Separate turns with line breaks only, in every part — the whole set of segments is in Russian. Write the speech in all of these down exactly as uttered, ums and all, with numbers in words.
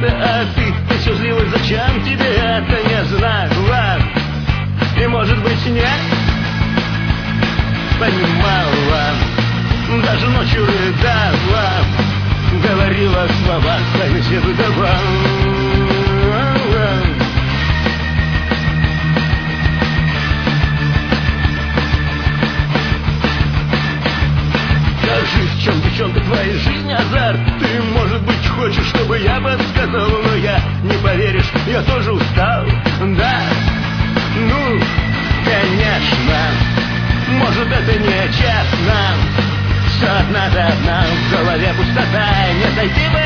это, а ты, ты все злилась, зачем тебе это? Не знаю, ладно, и может быть нет. Понимала, даже ночью рыдала, говорила слова, сами себе выдавала. Скажи, в чем, девчонка, твоя жизнь азарт? Ты, может быть, хочешь, чтобы я подсказал, но я не поверишь, я тоже устал, да? Ну, конечно, может, это не честно. Все одна за одна, в голове пустота, не зайти бы.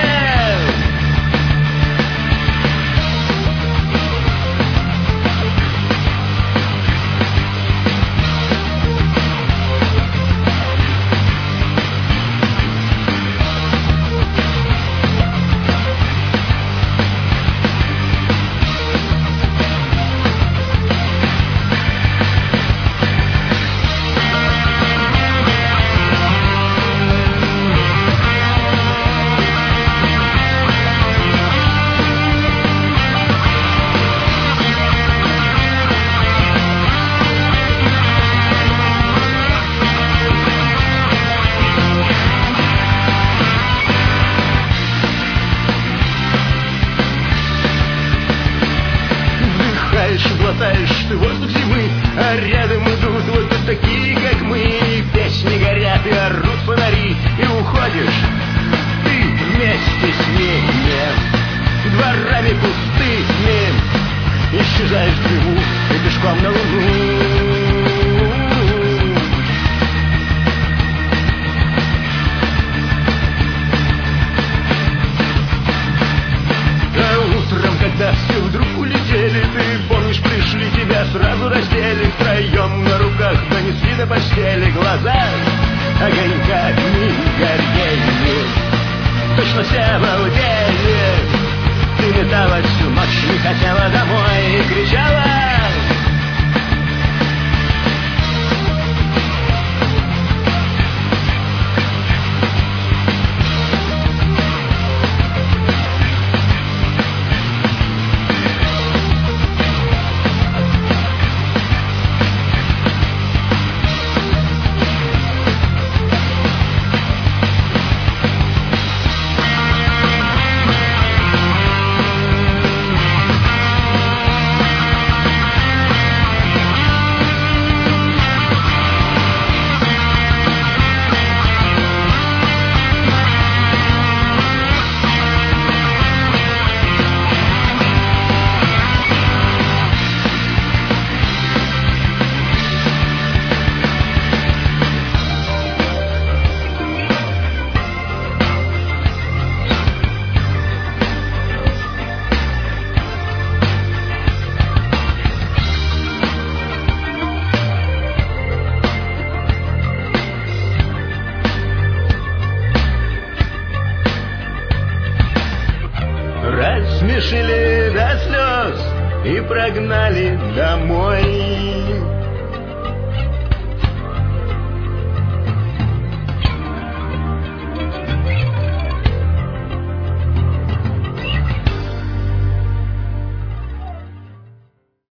Глотаешь ты воздух зимы, а рядом идут вот такие, как мы. Песни горят и орут фонари, и уходишь ты вместе с ними. Дворами пустыми исчезаешь в дыму и пешком на луну. Когда все вдруг улетели, ты помнишь, пришли, тебя сразу раздели, втроем на руках донесли до постели, глаза огоньками горели, точно все обалдели. Ты металась всю ночь, не хотела домой и кричала. Рассмешили до слез и прогнали домой.